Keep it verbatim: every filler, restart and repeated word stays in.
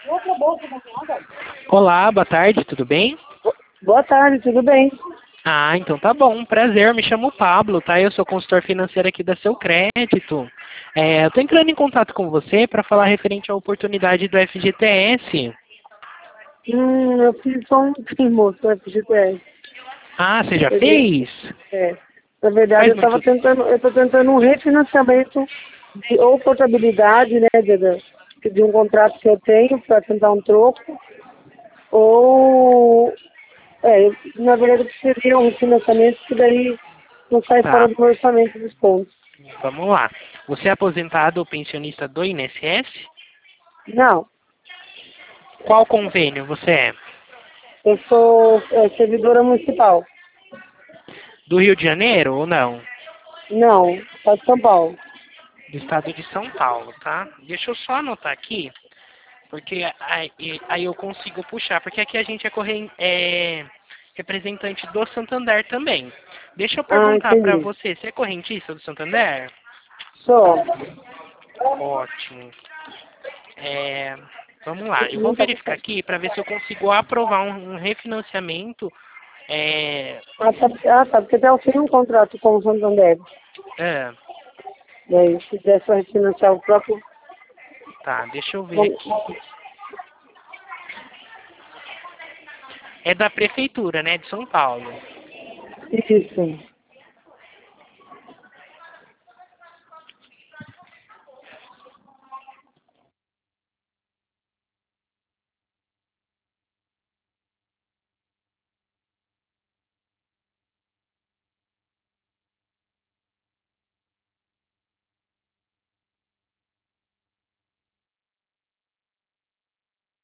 Olá, boa tarde, tudo bem? Boa tarde, tudo bem? Ah, então tá bom, prazer, me chamo Pablo, tá? Eu sou consultor financeiro aqui da Seu Crédito. É, eu tô entrando em contato com você para falar referente à oportunidade do F G T S. Hum, eu fiz só um termo do F G T S. Ah, você já Ele- fez? É. Na verdade, Faz eu estava muito... tentando, eu estou tentando um refinanciamento de, ou portabilidade, né, de, de de um contrato que eu tenho para tentar um troco, ou, é, eu, na verdade, seria um refinanciamento que daí não sai fora Tá, do meu orçamento dos pontos. vamos lá. Você é aposentado ou pensionista do I N S S? Não, Qual convênio você é? eu sou é, servidora municipal. Do Rio de Janeiro ou não? Não, só de São Paulo. Do estado de São Paulo, tá? Deixa eu só anotar aqui. Porque aí, aí eu consigo puxar, porque aqui a gente é, corren- é representante do Santander também. Deixa eu Ah, perguntar para entendi. você, você é correntista do Santander? Só. Ótimo. É, vamos lá, eu vou Não tá verificar gostando. aqui para ver se eu consigo aprovar um, um refinanciamento. É, Ah, tá, ah, tá, porque até eu tenho um contrato com o Santander. é, Daí, se quiser só refinanciar o próprio... tá, deixa eu ver con- aqui. É da prefeitura, né, de São Paulo. Isso.